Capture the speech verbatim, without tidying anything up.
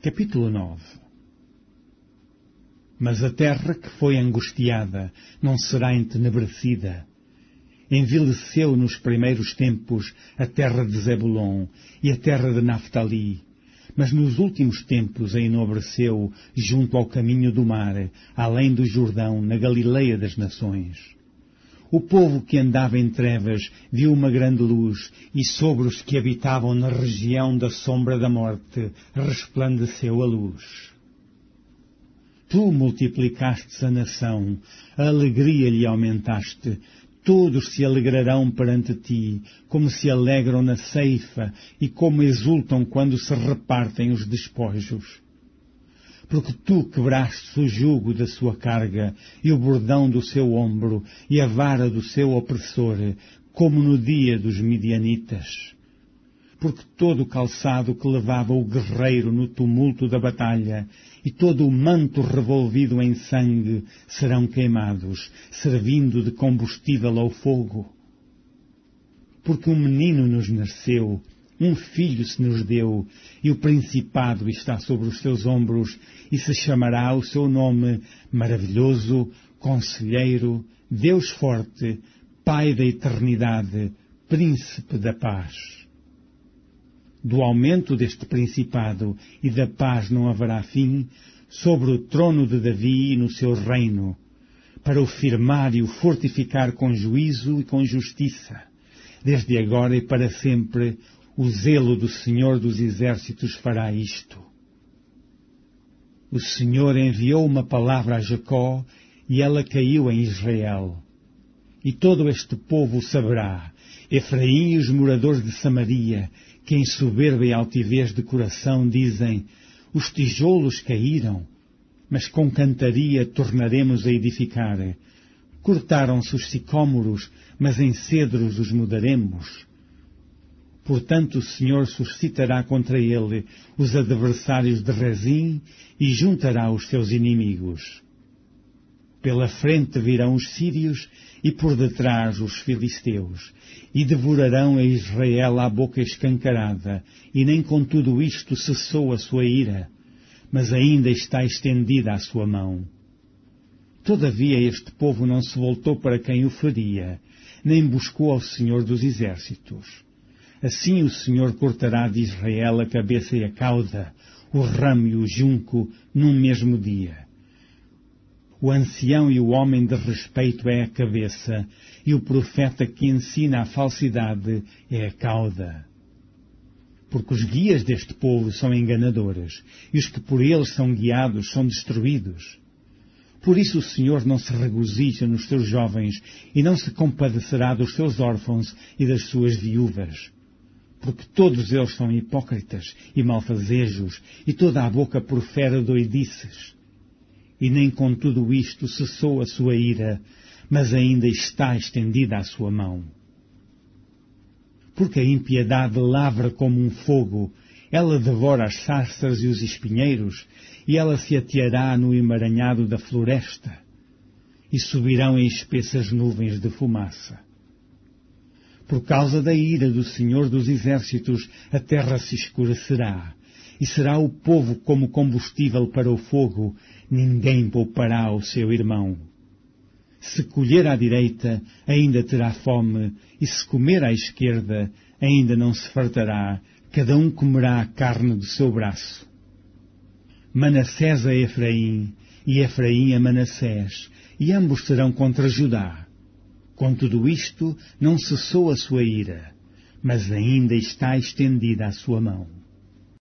Capítulo nove. Mas a terra que foi angustiada não será entenebrecida. Envileceu nos primeiros tempos a terra de Zebulon e a terra de Naftali, mas nos últimos tempos a enobreceu junto ao caminho do mar, além do Jordão, na Galileia das nações. O povo que andava em trevas viu uma grande luz, e sobre os que habitavam na região da sombra da morte resplandeceu a luz. Tu multiplicastes a nação, a alegria lhe aumentaste. Todos se alegrarão perante ti, como se alegram na ceifa e como exultam quando se repartem os despojos. Porque tu quebraste o jugo da sua carga e o bordão do seu ombro e a vara do seu opressor, como no dia dos midianitas. Porque todo o calçado que levava o guerreiro no tumulto da batalha e todo o manto revolvido em sangue serão queimados, servindo de combustível ao fogo. Porque um menino nos nasceu, um filho se nos deu, e o principado está sobre os seus ombros, e se chamará o seu nome Maravilhoso, Conselheiro, Deus Forte, Pai da Eternidade, Príncipe da Paz. Do aumento deste principado e da paz não haverá fim, sobre o trono de Davi e no seu reino, para o firmar e o fortificar com juízo e com justiça, desde agora e para sempre. O zelo do Senhor dos Exércitos fará isto. O Senhor enviou uma palavra a Jacó, e ela caiu em Israel. E todo este povo saberá, Efraim e os moradores de Samaria, que em soberba e altivez de coração dizem, os tijolos caíram, mas com cantaria tornaremos a edificar. Cortaram-se os sicômoros, mas em cedros os mudaremos. Portanto, o Senhor suscitará contra ele os adversários de Rezim e juntará os seus inimigos. Pela frente virão os sírios e por detrás os filisteus, e devorarão a Israel à boca escancarada, e nem com tudo isto cessou a sua ira, mas ainda está estendida a sua mão. Todavia este povo não se voltou para quem o feria, nem buscou ao Senhor dos Exércitos. Assim o Senhor cortará de Israel a cabeça e a cauda, o ramo e o junco, num mesmo dia. O ancião e o homem de respeito é a cabeça, e o profeta que ensina a falsidade é a cauda. Porque os guias deste povo são enganadores, e os que por eles são guiados são destruídos. Por isso o Senhor não se regozija nos seus jovens, e não se compadecerá dos seus órfãos e das suas viúvas. Porque todos eles são hipócritas e malfazejos, e toda a boca profere doidices. E nem com tudo isto cessou a sua ira, mas ainda está estendida a sua mão. Porque a impiedade lavra como um fogo, ela devora as sarças e os espinheiros, e ela se ateará no emaranhado da floresta, e subirão em espessas nuvens de fumaça. Por causa da ira do Senhor dos Exércitos, a terra se escurecerá, e será o povo como combustível para o fogo, ninguém poupará o seu irmão. Se colher à direita, ainda terá fome, e se comer à esquerda, ainda não se fartará, cada um comerá a carne do seu braço. Manassés a Efraim, e Efraim a Manassés, e ambos serão contra Judá. Com tudo isto, não cessou a sua ira, mas ainda está estendida a sua mão.